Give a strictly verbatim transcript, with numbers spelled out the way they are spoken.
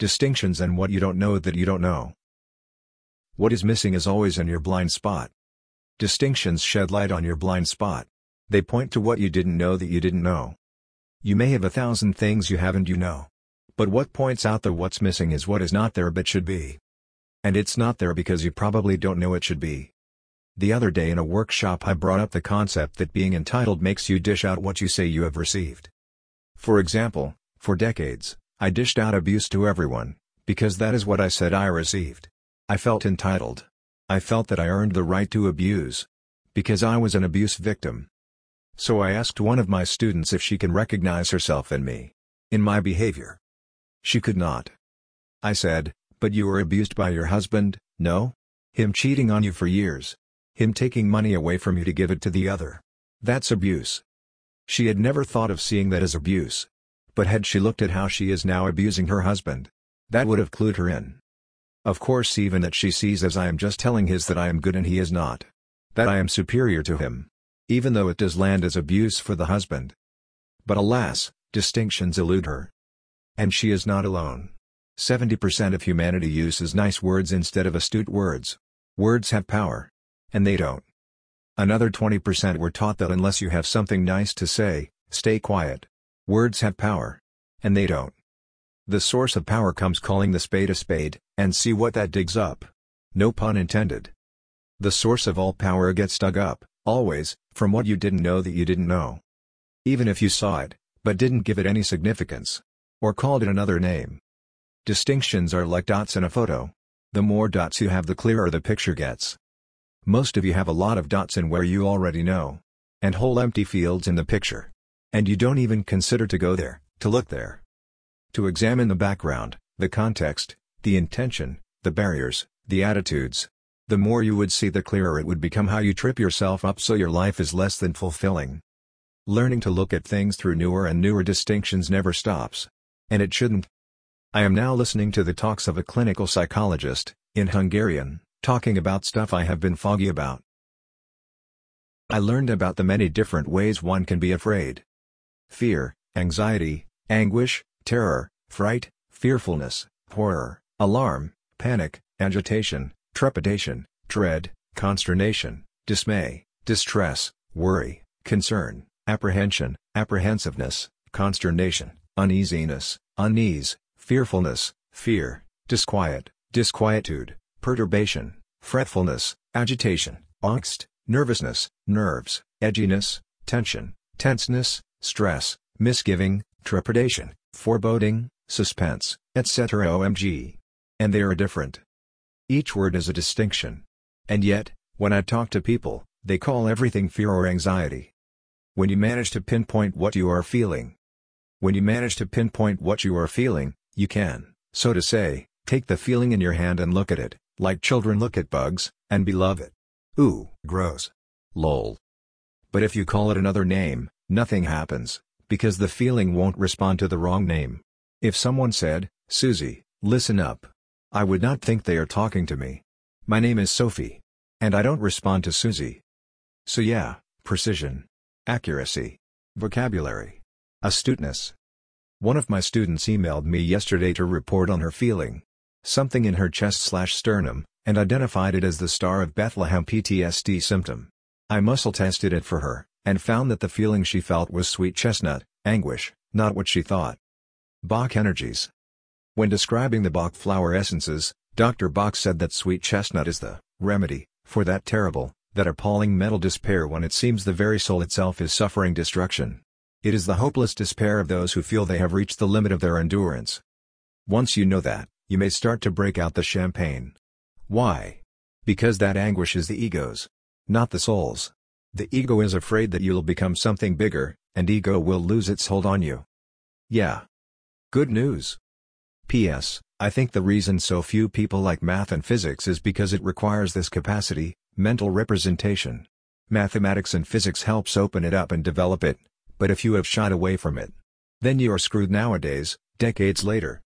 Distinctions and what you don't know that you don't know. What is missing is always in your blind spot. Distinctions shed light on your blind spot. They point to what you didn't know that you didn't know. You may have a thousand things you haven't you know. But what points out that what's missing is what is not there but should be. And it's not there because you probably don't know it should be. The other day in a workshop I brought up the concept that being entitled makes you dish out what you say you have received. For example, for decades, I dished out abuse to everyone, because that is what I said I received. I felt entitled. I felt that I earned the right to abuse. Because I was an abuse victim. So I asked one of my students if she can recognize herself in me. In my behavior. She could not. I said, but you were abused by your husband, no? Him cheating on you for years. Him taking money away from you to give it to the other. That's abuse. She had never thought of seeing that as abuse. But had she looked at how she is now abusing her husband, that would have clued her in. Of course, even that she sees as I am just telling his that I am good and he is not. That I am superior to him. Even though it does land as abuse for the husband. But alas, distinctions elude her. And she is not alone. seventy percent of humanity uses nice words instead of astute words. Words have power. And they don't. Another twenty percent were taught that unless you have something nice to say, stay quiet. Words have power. And they don't. The source of power comes calling the spade a spade, and see what that digs up. No pun intended. The source of all power gets dug up, always, from what you didn't know that you didn't know. Even if you saw it, but didn't give it any significance. Or called it another name. Distinctions are like dots in a photo. The more dots you have, the clearer the picture gets. Most of you have a lot of dots in where you already know. And whole empty fields in the picture. And you don't even consider to go there, to look there. To examine the background, the context, the intention, the barriers, the attitudes. The more you would see, the clearer it would become how you trip yourself up so your life is less than fulfilling. Learning to look at things through newer and newer distinctions never stops. And it shouldn't. I am now listening to the talks of a clinical psychologist, in Hungarian, talking about stuff I have been foggy about. I learned about the many different ways one can be afraid. Fear, anxiety, anguish, terror, fright, fearfulness, horror, alarm, panic, agitation, trepidation, dread, consternation, dismay, distress, worry, concern, apprehension, apprehensiveness, consternation, uneasiness, unease, fearfulness, fear, disquiet, disquietude, perturbation, fretfulness, agitation, angst, nervousness, nerves, edginess, tension, tenseness, stress, misgiving, trepidation, foreboding, suspense, et cetera. O M G. And they are different. Each word is a distinction. And yet, when I talk to people, they call everything fear or anxiety. When you manage to pinpoint what you are feeling. When you manage to pinpoint what you are feeling, you can, so to say, take the feeling in your hand and look at it, like children look at bugs, and belove it. Ooh, gross. Lol. But if you call it another name, nothing happens, because the feeling won't respond to the wrong name. If someone said, Susie, listen up. I would not think they are talking to me. My name is Sophie. And I don't respond to Susie. So yeah, precision. Accuracy. Vocabulary. Astuteness. One of my students emailed me yesterday to report on her feeling. Something in her chest slash sternum, and identified it as the Star of Bethlehem P T S D symptom. I muscle tested it for her, and found that the feeling she felt was sweet chestnut, anguish, not what she thought. Bach energies. When describing the Bach flower essences, Doctor Bach said that sweet chestnut is the remedy for that terrible, that appalling mental despair when it seems the very soul itself is suffering destruction. It is the hopeless despair of those who feel they have reached the limit of their endurance. Once you know that, you may start to break out the champagne. Why? Because that anguish is the ego's, not the soul's. The ego is afraid that you'll become something bigger, and ego will lose its hold on you. Yeah. Good news. P S I think the reason so few people like math and physics is because it requires this capacity, mental representation. Mathematics and physics helps open it up and develop it, but if you have shied away from it, then you are screwed nowadays, decades later.